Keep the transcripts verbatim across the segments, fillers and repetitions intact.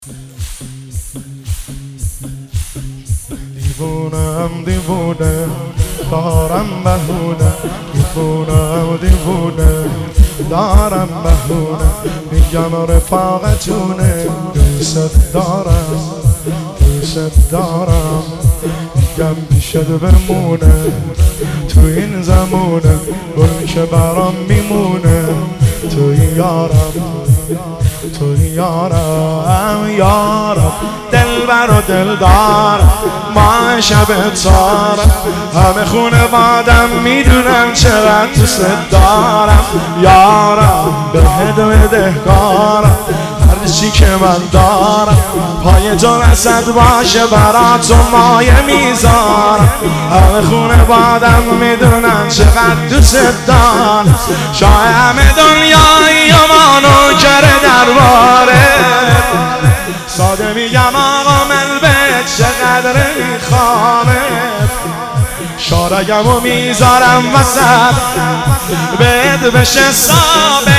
دیوونم دیوونه دارم بهونه، دیوونم دیوونه دارم بهونه، میگم رفاقتونه دوست دارم دوست دارم، میگم پیشت بمونه تو این زمونه، گل که برام میمونه توی یارم توی یارم یارم، دلبر و دلدارم ما شب تارم، همه خونه بادم میدونم چقدر دوست دارم یارم، بهت بدهکارم هر چی که من دارم، پای تو رسد باشه برات و مایه میذارم، همه خونه بادم میدونم چقدر دوست دارم، شاید همه دنیای ما نوکر درباره، ساده میگم آقا من بهت چقدر میخوامت، شارگم و میذارم وسط بهت بشه ثابت،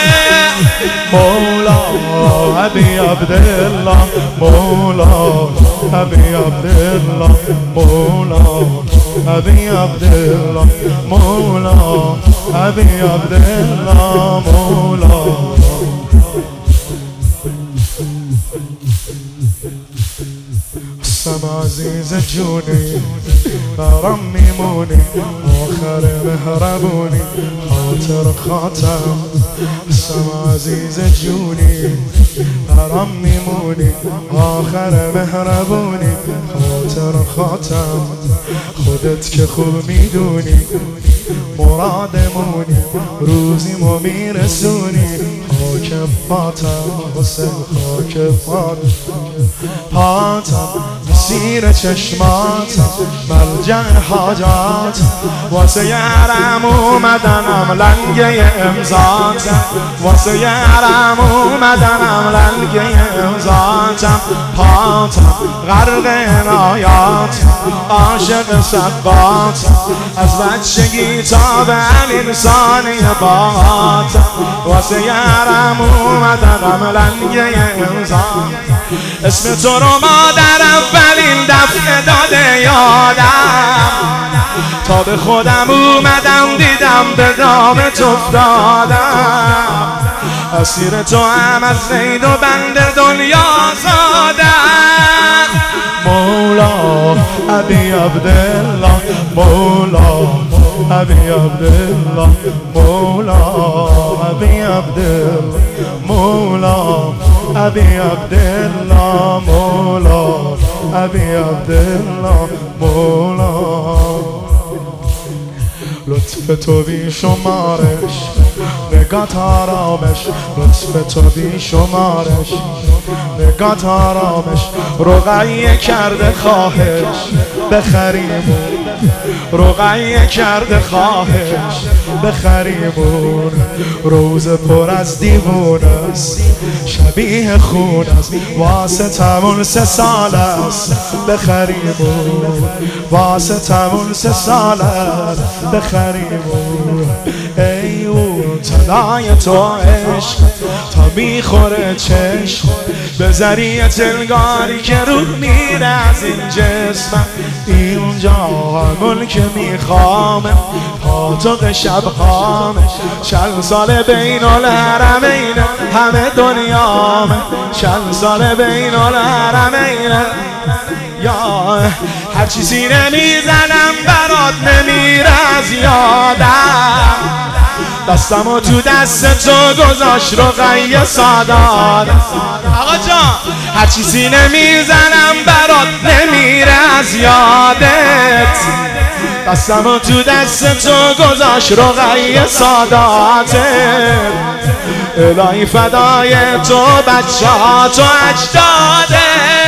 مولا ابی عبدالله مولا ابی عبدالله مولا ابی عبدالله مولا ابی عبدالله مولا. سم عزیز جونی برام میمونی، آخر مهربونی خاطر خاتم، سم عزیز جونی برام میمونی، آخر مهربونی خاطر خاتم، خودت که خوب میدونی مرادمونی، روزی ما میرسونی، خاک پاتم حسین خاک پاتم پاتم، سیر چشماتم ملجأ حاجاتم، واسه یارم اومدنم لنگه امضاتم، واسه یارم اومدنم لنگه امضاتم، پاتم غرق عنایاتم عاشق سقاتم، از بچگی تا به همین ثانیه باهاتم، واسه یارم اومدنم لنگه امضاتم، اسم تو رو مادر اولین دفعه داده یادم، تا به خودم اومدم دیدم به دامت افتادم، اسیر تو هم از قید و بند دنیا زادم، مولا ابی عبدالله مولا ابی عبدالله مولا ابی عبدالله مولا ابی عبدالله مولا ابی عبدالله مولا، لطف تو بی شمارش نگات آرامش، لطف تو بی شمارش نگات آرامش، رقیه کرده خواهش بخریمون، رقیه کرده خواهش بخریمون، روز پر از دیوون است شبیه خون است، واسه تمون سه سال است بخریمون، واسه تمون سه سال است بخریمون، ای اون تنای تو عشق تا میخوره چشم، به ذریعه تلگاری که رو میره از این جسمم، اینجا همون که میخوامه پاتوق شب خامه، چند سال بین الحرمین همه دنیامه، چند سال بین الحرمین یا هر چی سینه میزنم برات نمیره از یادم، دستمو تو دست تو گذاشت رقیه سادات، آقا جان هر چی سینه میزنم برات نمیره از یادت، دستمو تو دست تو گذاشت رقیه ساداتت، الهی فدای تو بچه ها تو اجدادت،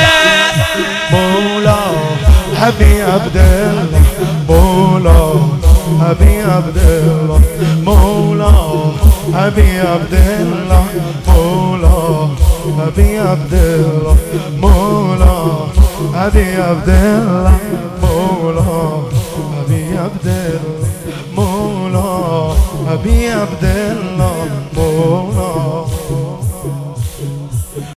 مولا ابی عبدالله مولا ابی عبدالله مولا ابی عبدالله مولا ابی عبدالله مولا ابی عبدالله مولا ابی عبدالله مولا ابی عبدالله مولا